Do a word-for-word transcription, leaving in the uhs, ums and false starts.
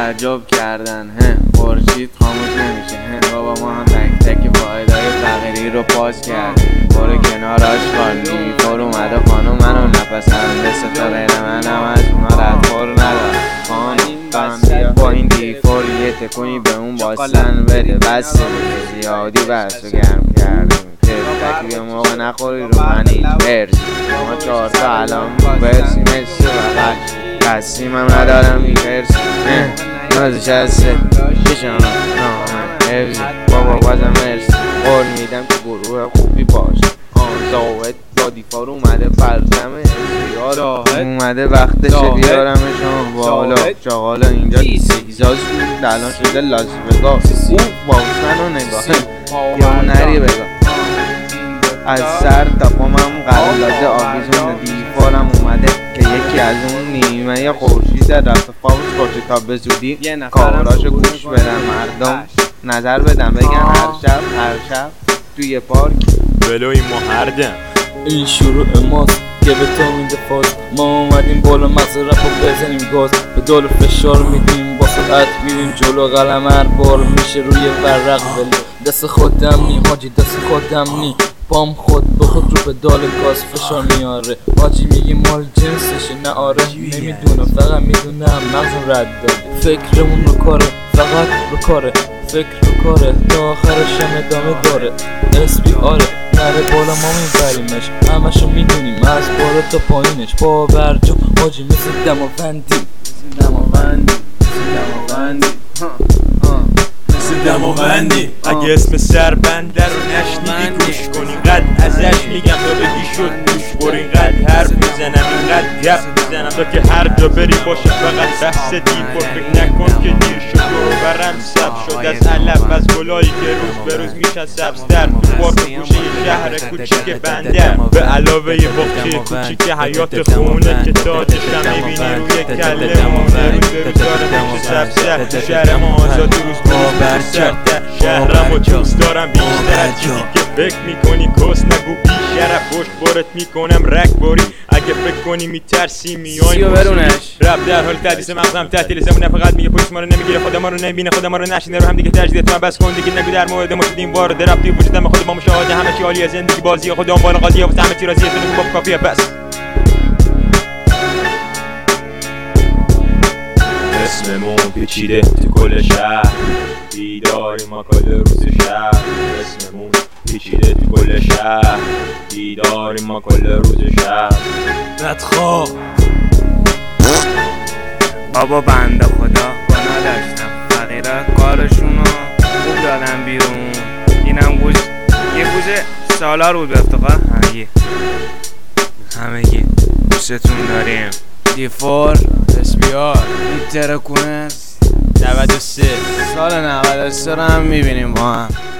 تعجب کردن. هه خورشید خاموش نمیشه. هه بابا ما هم تک تک فایدهای فقیری رو پاس کردیم. برو کنار آشغال دیفور اومده خانوم منو نپسنده. سه تا غیر منم از اونا ردخور ندارم. خانوم با این دیفور یه تکونی به اون باستن بده. بسه بده زیادی بس و گرم کردیم. تکی به موقع نخوری رو من هیچ برسی. ما چهار تا الان برسی مرسی بقل قسیم هم ندارم این برسی. نازش هسته کشم نامه حفظی بابا بازم مرسی. قول میدم که گروه خوبی باشه. آن زاوید با دیفار اومده فرزمه زیاد اومده وقتشه بیارمشان بالا. چاقالا اینجا سیزاز بود الان شده لاس وگاس. او باوسن و نگاه یا نری بگاه از سر تا پامم قلاده آویزون. دیفارم اومده که یکی از اون نیمه خورشید رفت فاوت باشه تا به زودی کاراشو گوش بدن مردم نظر بدن بگن هر شب هر شب توی پارک بلوی ما هردم. این شروع ماست که به تو میده فاز. ما اومدیم بالا مغز رپ و بزنیم گاز. به دول فشار میدیم با سرعت میریم جلو. قلم هر بار میشه روی ورق ولو. دست خودم نی حاجی دست خودم نی. پام خود به خود رو به دال گاز فشار میاره. حاجی میگی مال جنسشه نه آره نمیدونم فقط میدونم مغزم رد داده. فکرمون رو کاره فقط رو کاره. فکر رو کاره تا آخرش هم ادامه داره. اس بی آره نره بالا ما میبریمش. همشو میدونیم از بالا تا پایینش. با برجام حاجی مثل دماوندی مثل دماوندی مثل دماوندی مثل دماوندی. اگه اسم سربنده رو نشنیدی گوش کن. اینقدر ازش میگم تا بگی شد گوش بر. اینقدر حرف میزنم اینقدر گپ میزنم تا که هر جا بری باشه فقط بحث دیفور. فکر نکن که دیر شد رو برم سب شد از علف از گلایی که روز به روز میشن سبزتر. تو پارک گوشه یه شهر کوچیک بندر به علاوه یه باغچه کوچیک حیات خونه که تاجشم میبینی روی کله مونه. روز به روز داره میشه سبزتر. شهر ما آزاد روز با سرتر. شهرم و دوست دارم بیشتر از چیزی که فکر میکنی. کس نگو بیشرف پشت بارت میکنم رک باری. اگه فکر کنی میترسی میای رب در حال تدریس مغزم تعطیل زمونه. فقط میگه پلیس ما رو نمیگیره خود ما رو نمیبینه خود ما رو نشینه. رو هم دیگه تجدید من بس کن دیگه نگو در مورد ما شدیم وارد رب توی وجودم خود ما مشاهده. همه چی عالیه زندگی بازی خودم بالا قاضیه واسه همه چی راضیه. تو باب کافیه بس. اسممون پیچیده تو کل شهر. دیداری ما کل روز شهر. اسممون پیچیده تو کل شهر. دیداری ما کل روز شهر. بدخواه بابا بنده خدا گناه داشتم. فقیره کارشونو خوب دادن بیرون. اینم گوش یه گوشه سالار بود به افتقا. همگی همگی دوستتون داریم. دیفور اس بی آر این ترکونه نود و سه سال نود و سه رو هم میبینیم با هم.